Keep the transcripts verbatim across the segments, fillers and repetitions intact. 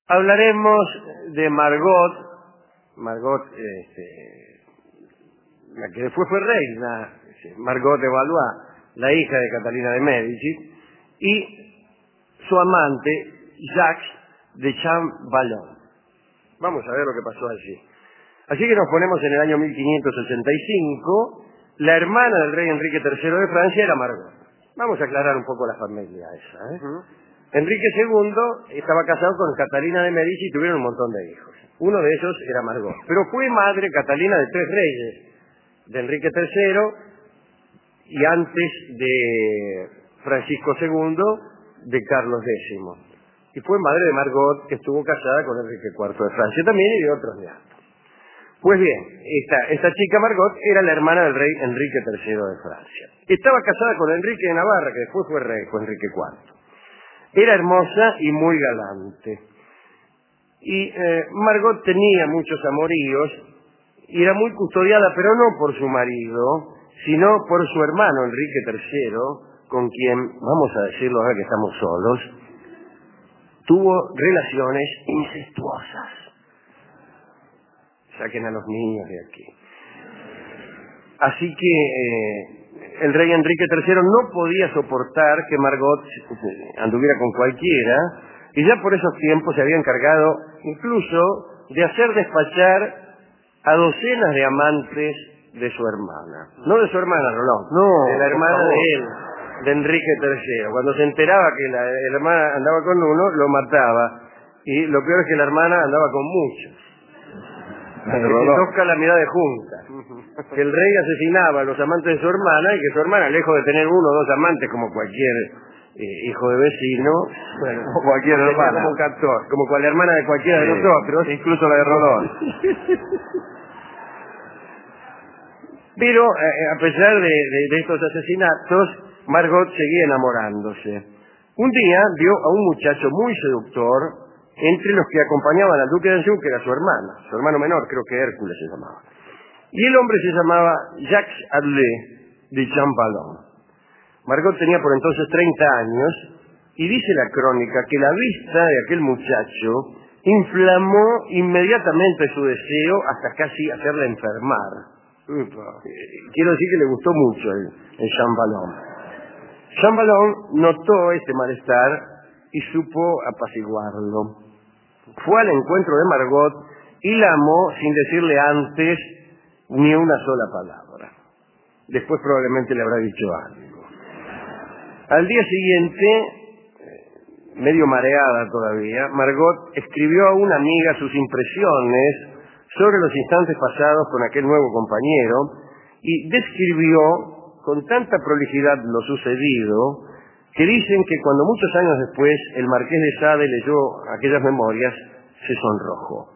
Hablaremos de Margot, Margot, este, la que después fue reina, Margot de Valois, la hija de Catalina de Médici, y su amante, Jacques de Champvallon. Vamos a ver lo que pasó allí. Así que nos ponemos en el año mil quinientos ochenta y cinco. La hermana del rey Enrique tercero de Francia era Margot. Vamos a aclarar un poco la familia esa, ¿eh? Uh-huh. Enrique segundo estaba casado con Catalina de Medici y tuvieron un montón de hijos. Uno de ellos era Margot. Pero fue madre Catalina de tres reyes, de Enrique tercero y antes de Francisco segundo, de Carlos décimo. Y fue madre de Margot, que estuvo casada con Enrique cuarto de Francia también y de otros neatos. Pues bien, esta, esta chica Margot era la hermana del rey Enrique tercero de Francia. Estaba casada con Enrique de Navarra, que después fue rey, fue Enrique cuarto. Era hermosa y muy galante. Y eh, Margot tenía muchos amoríos y era muy custodiada, pero no por su marido, sino por su hermano Enrique tercero, con quien, vamos a decirlo ahora que estamos solos, tuvo relaciones incestuosas. Saquen a los niños de aquí. Así que eh, el rey Enrique tercero no podía soportar que Margot anduviera con cualquiera, y ya por esos tiempos se había encargado incluso de hacer despachar a docenas de amantes de su hermana. No de su hermana, Rolón, no, de la hermana de él, de Enrique tercero. Cuando se enteraba que la, la hermana andaba con uno, lo mataba. Y lo peor es que la hermana andaba con muchos. Dos calamidades juntas. Que el rey asesinaba a los amantes de su hermana y que su hermana, lejos de tener uno o dos amantes como cualquier eh, hijo de vecino, bueno, o cualquier hermana, como captor, como cual la hermana de cualquiera sí, de nosotros, incluso la de Rolón. Pero eh, a pesar de, de, de estos asesinatos, Margot seguía enamorándose. Un día vio a un muchacho muy seductor entre los que acompañaban al duque de Anjou, que era su hermana, su hermano menor, creo que Hércules se llamaba. Y el hombre se llamaba Jacques Adlé de Champvallon. Margot tenía por entonces treinta años y dice la crónica que la vista de aquel muchacho inflamó inmediatamente su deseo hasta casi hacerla enfermar. Upa. Quiero decir que le gustó mucho el, el Champvallon. Champvallon notó este malestar y supo apaciguarlo. Fue al encuentro de Margot y la amó sin decirle antes ni una sola palabra. Después probablemente le habrá dicho algo. Al día siguiente, medio mareada todavía, Margot escribió a una amiga sus impresiones sobre los instantes pasados con aquel nuevo compañero y describió con tanta prolijidad lo sucedido que dicen que cuando muchos años después el marqués de Sade leyó aquellas memorias, se sonrojó.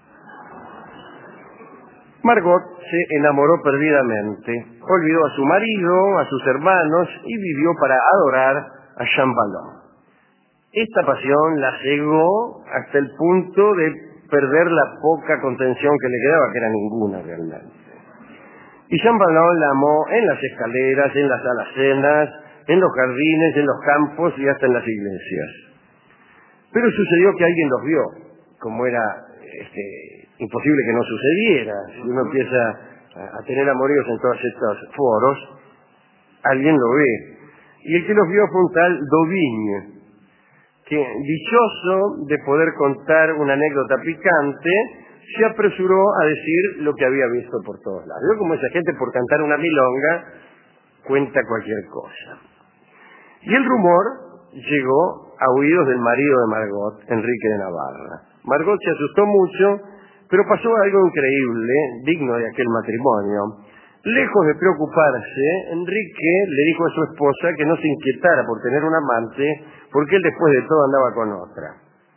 Margot se enamoró perdidamente, olvidó a su marido, a sus hermanos y vivió para adorar a Champvallon. Esta pasión la cegó hasta el punto de perder la poca contención que le quedaba, que era ninguna realmente. Y Champvallon la amó en las escaleras, en las alacenas, en los jardines, en los campos y hasta en las iglesias. Pero sucedió que alguien los vio, como era este, imposible que no sucediera. Si uno empieza a, a tener amoríos en todos estos foros, alguien lo ve. Y el que los vio fue un tal Daubigne, que, dichoso de poder contar una anécdota picante, se apresuró a decir lo que había visto por todos lados. Yo, como esa gente, por cantar una milonga, cuenta cualquier cosa. Y el rumor llegó a oídos del marido de Margot, Enrique de Navarra. Margot se asustó mucho, pero pasó algo increíble, digno de aquel matrimonio. Lejos de preocuparse, Enrique le dijo a su esposa que no se inquietara por tener un amante, porque él después de todo andaba con otra.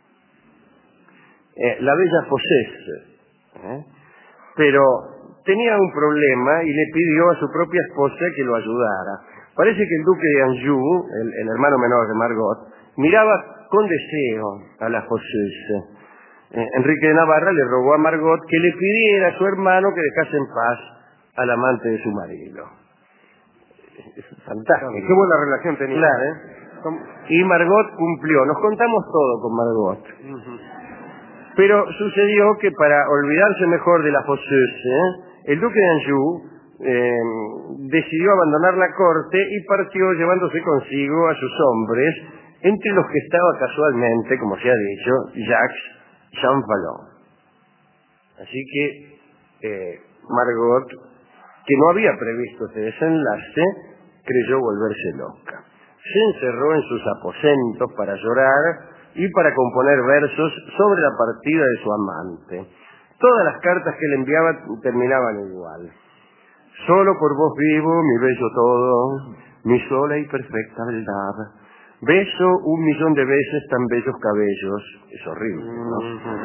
Eh, la bella Fossés. ¿eh? Pero tenía un problema y le pidió a su propia esposa que lo ayudara. Parece que el duque de Anjou, el, el hermano menor de Margot, miraba con deseo a la Fossés. Eh, Enrique de Navarra le rogó a Margot que le pidiera a su hermano que dejase en paz al amante de su marido. Es fantástico. Qué buena relación tenía. Claro, ¿eh? Y Margot cumplió. Nos contamos todo con Margot. Uh-huh. Pero sucedió que para olvidarse mejor de la Fosseuse, el duque de Anjou eh, decidió abandonar la corte y partió llevándose consigo a sus hombres, entre los que estaba casualmente, como se ha dicho, Jacques Champollion. Así que eh, Margot, que no había previsto este desenlace, creyó volverse loca. Se encerró en sus aposentos para llorar y para componer versos sobre la partida de su amante. Todas las cartas que le enviaba terminaban igual. Solo por vos vivo, mi bello todo, mi sola y perfecta verdad. Beso un millón de veces tan bellos cabellos. Es horrible, ¿no?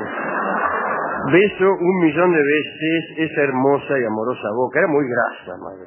Beso un millón de veces esa hermosa y amorosa boca. Era muy grasa, madre.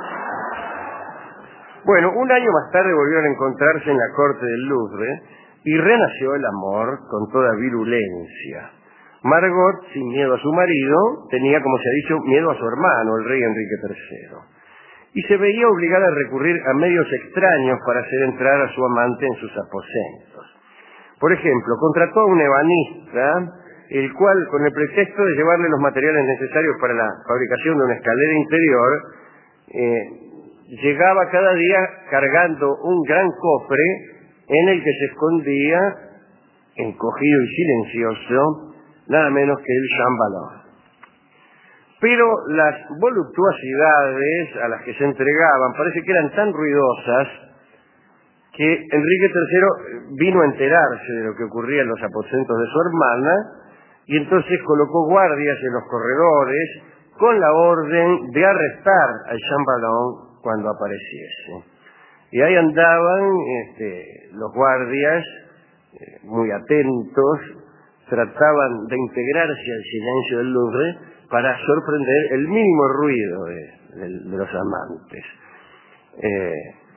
Bueno, un año más tarde volvieron a encontrarse en la corte del Louvre y renació el amor con toda virulencia. Margot, sin miedo a su marido, tenía, como se ha dicho, miedo a su hermano, el rey Enrique tercero. Y se veía obligada a recurrir a medios extraños para hacer entrar a su amante en sus aposentos. Por ejemplo, contrató a un ebanista, el cual, con el pretexto de llevarle los materiales necesarios para la fabricación de una escalera interior, eh, llegaba cada día cargando un gran cofre en el que se escondía, encogido y silencioso, nada menos que el chambelán. Pero las voluptuosidades a las que se entregaban parece que eran tan ruidosas que Enrique tercero vino a enterarse de lo que ocurría en los aposentos de su hermana y entonces colocó guardias en los corredores con la orden de arrestar al chambelán cuando apareciese. Y ahí andaban este, los guardias, eh, muy atentos, trataban de integrarse al silencio del Louvre para sorprender el mínimo ruido de, de, de los amantes. Eh,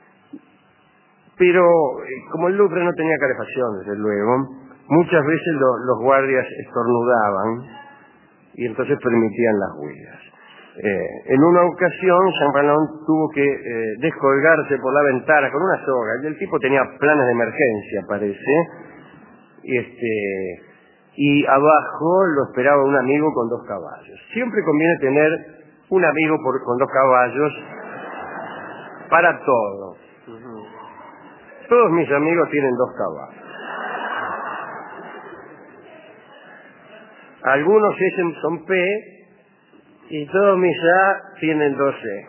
pero como el Louvre no tenía calefacción, desde luego, muchas veces lo, los guardias estornudaban y entonces permitían las huidas. Eh, en una ocasión, Champollion tuvo que eh, descolgarse por la ventana con una soga, y el tipo tenía planes de emergencia, parece, y este... y abajo lo esperaba un amigo con dos caballos. Siempre conviene tener un amigo por, con dos caballos para todo. Todos mis amigos tienen dos caballos. Algunos S son P y todos mis A tienen dos E.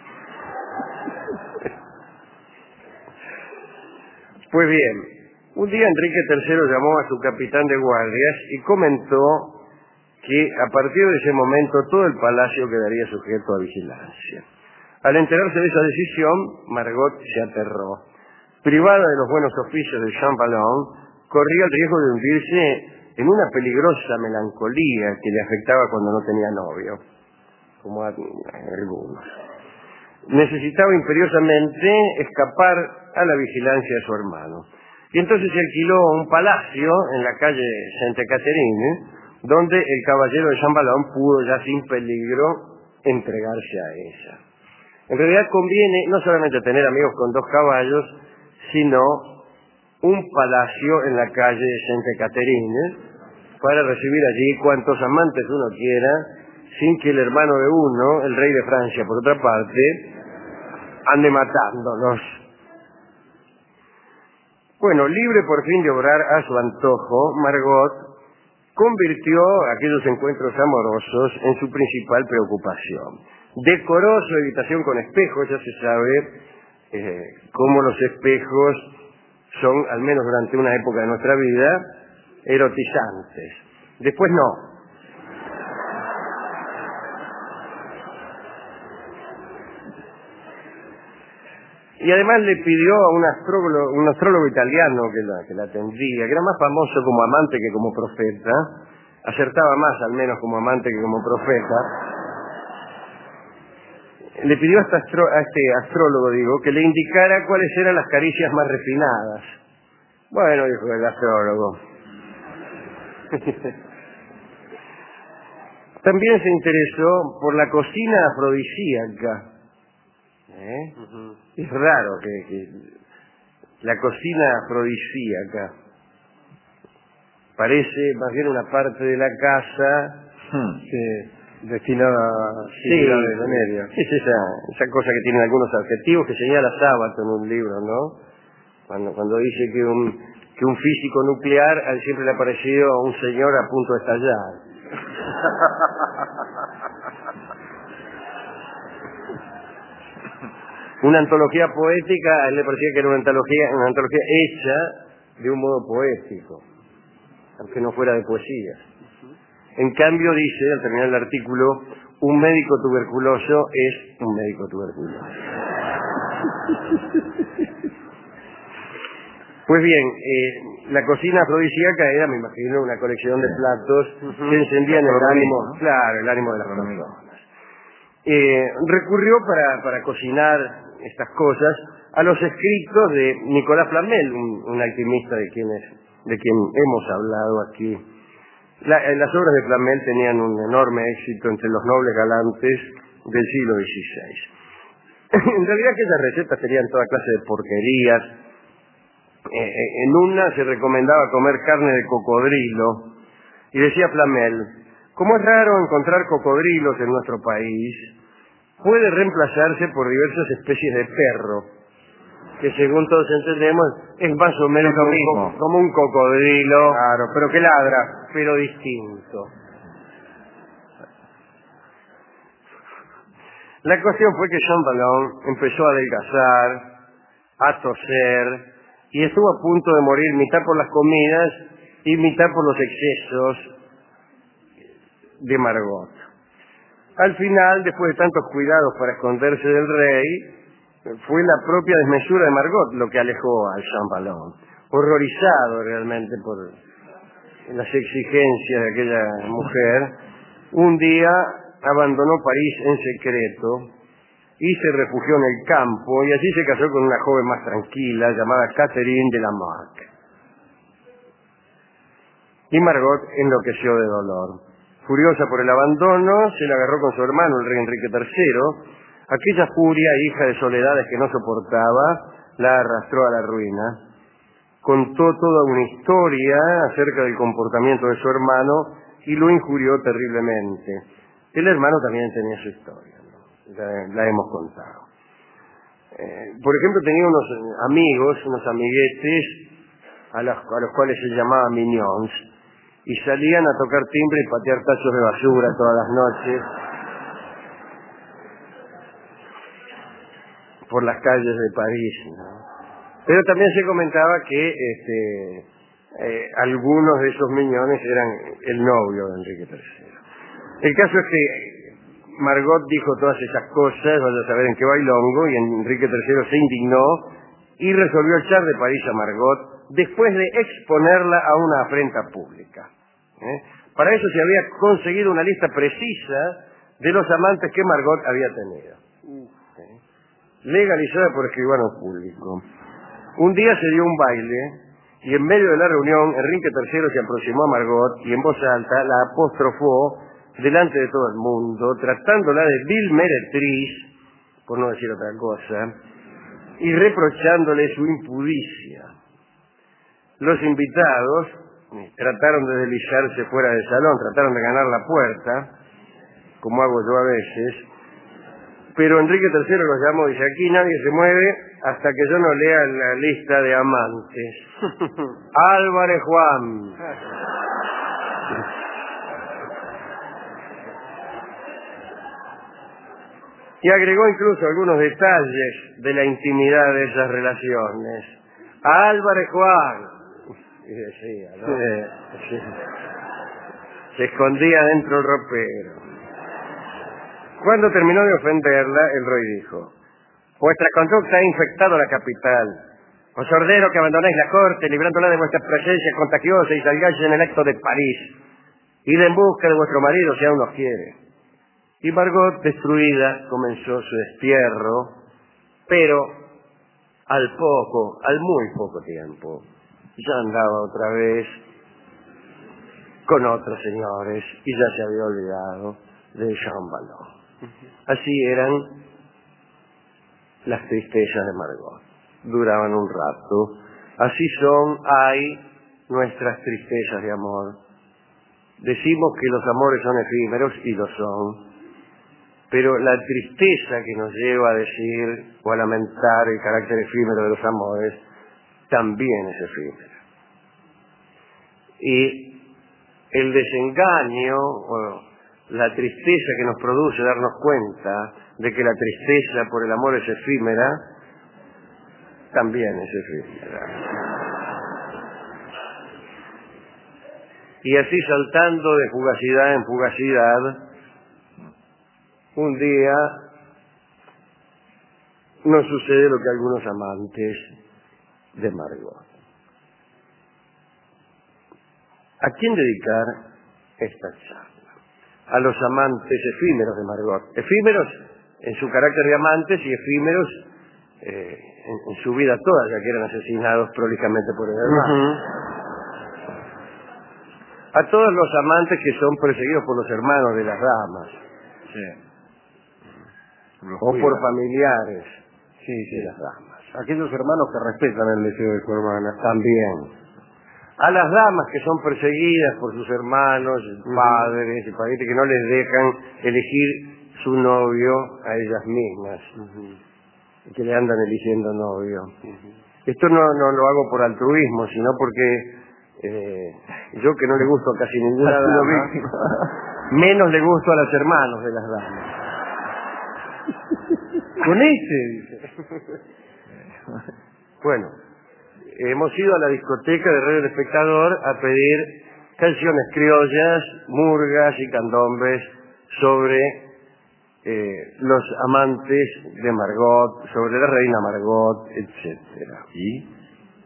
Pues bien, un día Enrique tercero llamó a su capitán de guardias y comentó que a partir de ese momento todo el palacio quedaría sujeto a vigilancia. Al enterarse de esa decisión, Margot se aterró. Privada de los buenos oficios de Champollion, corría el riesgo de hundirse en una peligrosa melancolía que le afectaba cuando no tenía novio, como a algunos. Necesitaba imperiosamente escapar a la vigilancia de su hermano. Y entonces se alquiló un palacio en la calle Sainte-Catherine, donde el caballero de Champollion pudo ya sin peligro entregarse a ella. En realidad conviene no solamente tener amigos con dos caballos, sino un palacio en la calle Sainte-Catherine para recibir allí cuantos amantes uno quiera, sin que el hermano de uno, el rey de Francia por otra parte, ande matándolos. Bueno, libre por fin de obrar a su antojo, Margot convirtió aquellos encuentros amorosos en su principal preocupación. Decoró su habitación con espejos, ya se sabe eh, cómo los espejos son, al menos durante una época de nuestra vida, erotizantes. Después no. Y además le pidió a un astrólogo, un astrólogo italiano que la, que la atendía, que era más famoso como amante que como profeta, acertaba más al menos como amante que como profeta, le pidió a este, astro, a este astrólogo, digo, que le indicara cuáles eran las caricias más refinadas. Bueno, dijo el astrólogo. También se interesó por la cocina afrodisíaca. ¿Eh? Uh-huh. Es raro que, que la cocina afrodisíaca. parece más bien una parte de la casa Hmm. que destinada a Sí, actividades de media. Es esa, esa cosa que tienen algunos adjetivos que señala Sábato en un libro, ¿no? Cuando, cuando dice que un, que un físico nuclear a él siempre le ha parecido a un señor a punto de estallar. Una antología poética, a él le parecía que era una antología, una antología hecha de un modo poético, aunque no fuera de poesía. En cambio, dice, al terminar el artículo, un médico tuberculoso es un médico tuberculoso. Pues bien, eh, la cocina afrodisíaca era, me imagino, una colección de platos uh-huh. que encendían el ánimo, ¿no? Claro, el ánimo de las personas. Eh, recurrió para, para cocinar estas cosas a los escritos de Nicolás Flamel, un, un alquimista de quienes, de quien hemos hablado aquí. La, las obras de Flamel tenían un enorme éxito entre los nobles galantes del siglo dieciséis. En realidad aquellas recetas tenían toda clase de porquerías. Eh, en una se recomendaba comer carne de cocodrilo y decía Flamel: como es raro encontrar cocodrilos en nuestro país, puede reemplazarse por diversas especies de perro, que según todos entendemos es más o menos lo como, mismo. Un, como un cocodrilo, claro, pero que ladra, pero distinto. La cuestión fue que Jean Valjean empezó a adelgazar, a toser, y estuvo a punto de morir mitad por las comidas y mitad por los excesos de Margot. Al final, después de tantos cuidados para esconderse del rey, fue la propia desmesura de Margot lo que alejó a Jean Valjean, horrorizado realmente por las exigencias de aquella mujer. Un día abandonó París en secreto y se refugió en el campo, y así se casó con una joven más tranquila llamada Catherine de Lamarck. Y Margot enloqueció de dolor. Furiosa por el abandono, se la agarró con su hermano, el rey Enrique tercero. Aquella furia, hija de soledades que no soportaba, la arrastró a la ruina. Contó toda una historia acerca del comportamiento de su hermano y lo injurió terriblemente. El hermano también tenía su historia, ¿no? La, la hemos contado. Eh, por ejemplo, tenía unos amigos, unos amiguetes, a los, a los cuales se llamaba mignons, y salían a tocar timbre y patear tachos de basura todas las noches por las calles de París, ¿no? Pero también se comentaba que este, eh, algunos de esos miñones eran el novio de Enrique tercero. El caso es que Margot dijo todas esas cosas, vaya a saber en qué bailongo, y Enrique tercero se indignó y resolvió echar de París a Margot después de exponerla a una afrenta pública. ¿Eh? Para eso se había conseguido una lista precisa de los amantes que Margot había tenido, ¿Eh? legalizada por escribano público. Un día se dio un baile y en medio de la reunión Enrique tercero se aproximó a Margot y en voz alta la apostrofó delante de todo el mundo, tratándola de vil meretriz, por no decir otra cosa, y reprochándole su impudicia. Los invitados trataron de deslizarse fuera del salón, trataron de ganar la puerta, como hago yo a veces, pero Enrique tercero los llamó y dice: aquí nadie se mueve hasta que yo no lea la lista de amantes. Álvarez Juan. Y agregó incluso algunos detalles de la intimidad de esas relaciones. Álvarez Juan. Y decía, ¿no? Sí, sí. Se escondía dentro del ropero. Cuando terminó de ofenderla, el rey dijo: vuestra conducta ha infectado la capital. Os ordeno que abandonéis la corte, librándola de vuestra presencia contagiosa, y salgáis en el acto de París. Id en busca de vuestro marido si aún os quiere. Y Margot, destruida, comenzó su destierro, pero al poco, al muy poco tiempo, ya andaba otra vez con otros señores y ya se había olvidado de Jean Valjean. Así eran las tristezas de Margot. Duraban un rato. Así son, hay nuestras tristezas de amor. Decimos que los amores son efímeros y lo son, pero la tristeza que nos lleva a decir o a lamentar el carácter efímero de los amores también es efímera. Y el desengaño o la tristeza que nos produce darnos cuenta de que la tristeza por el amor es efímera, también es efímera. Y así saltando de fugacidad en fugacidad, un día nos sucede lo que a algunos amantes de Margot. ¿A quién dedicar esta charla? A los amantes efímeros de Margot. Efímeros en su carácter de amantes y efímeros eh, en, en su vida toda, ya que eran asesinados prolijamente por el hermano. Uh-huh. A todos los amantes que son perseguidos por los hermanos de las damas. Sí. Los o cuida. Por familiares sí, sí. de las damas. Aquellos hermanos que respetan el deseo de su hermana. También. A las damas que son perseguidas por sus hermanos, uh-huh. padres y parientes que no les dejan elegir su novio a ellas mismas. Uh-huh. Y que le andan eligiendo novio. Uh-huh. Esto no, no lo hago por altruismo, sino porque Eh, yo que no le gusto a casi ninguna dama, menos le gusto a los hermanos de las damas. Con ese, dice. Bueno, hemos ido a la discoteca de Radio El Espectador a pedir canciones criollas, murgas y candombes sobre eh, los amantes de Margot, sobre la reina Margot, etcétera. ¿Y?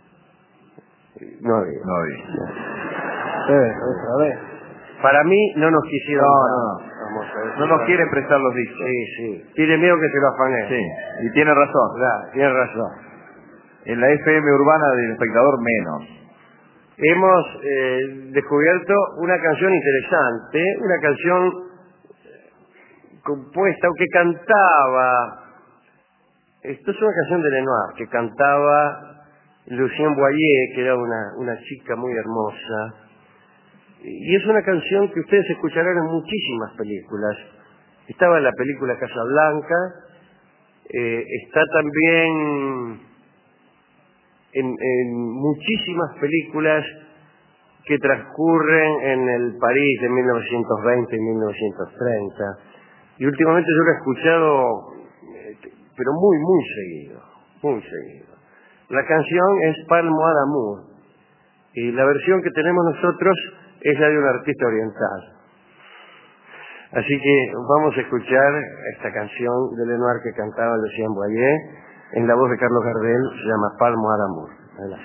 No había. No había. Eh, otra vez. Para mí no nos quisieron. No, no. Vamos a ver. No nos quieren prestar los discos. Sí, sí. Tiene miedo que se lo afanen. Sí. Y tiene razón. Claro, tiene razón. En la F M urbana del Espectador menos. Hemos eh, descubierto una canción interesante, una canción compuesta o que cantaba. Esto es una canción de Lenoir que cantaba Lucien Boyer, que era una, una chica muy hermosa, y es una canción que ustedes escucharán en muchísimas películas. Estaba en la película Casablanca, eh, está también en, en muchísimas películas que transcurren en el París de mil novecientos veinte y mil novecientos treinta, y últimamente yo lo he escuchado, eh, pero muy, muy seguido, muy seguido. La canción es Parle-moi d'amour y la versión que tenemos nosotros es la de un artista oriental. Así que vamos a escuchar esta canción de Lenoir que cantaba Lucien Boyer en la voz de Carlos Gardel, se llama Parle-moi d'amour. Adelante.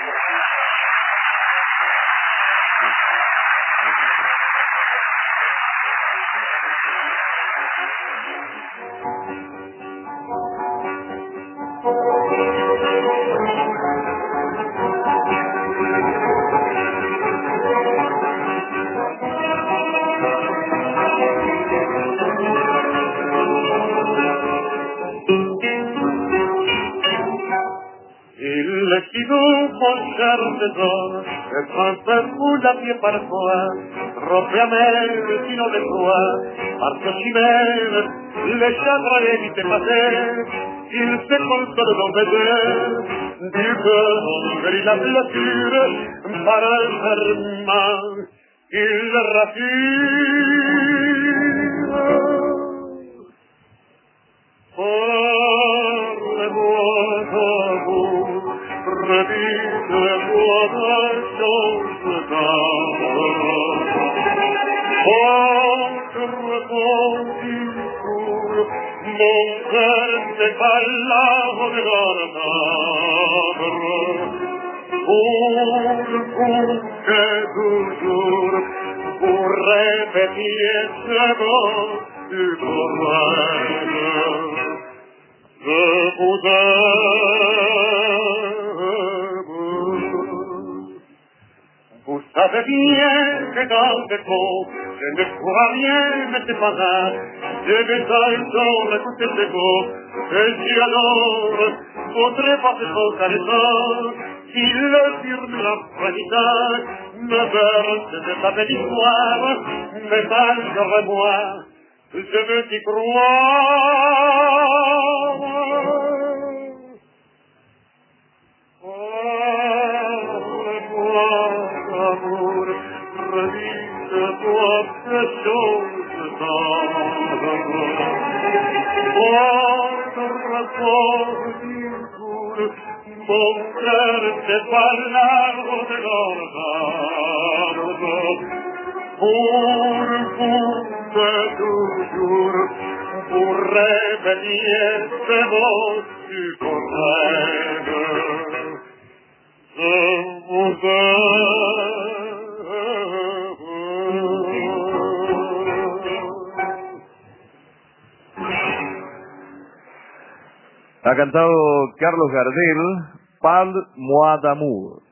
Il qui nous conserve d'or, trente pour la pied parfois, trop amère qui nous déploie, parce que chimère, les chagrins évitent passer, il se console dans baiser, du cœur guérit la blessure, par un serment, il rassure. Parle-moi d'amour, redites-moi la chose d'âme. Autre discours, mon cœur n'est pas là de l'ordre. Pour vous que toujours, vous répétiez ce mot du courage. Je vous aime. Vous savez bien que dans des mots, je ne crois rien, mais c'est pas grave. Je vais dans écouter ces mots, et si alors votre passeport caressant, il dire la vanité me verse de ta belle histoire, mais malgré-moi, je veux t'y croire. Amour, redis-toi ces choses d'âme. Quando racconti il cuore, mon cœur te parlavo de l'organo. Pour vous de toujours, pour réveiller ces mots du corrègue. Je vous Ha cantado Carlos Gardel, Parle-moi d'amour.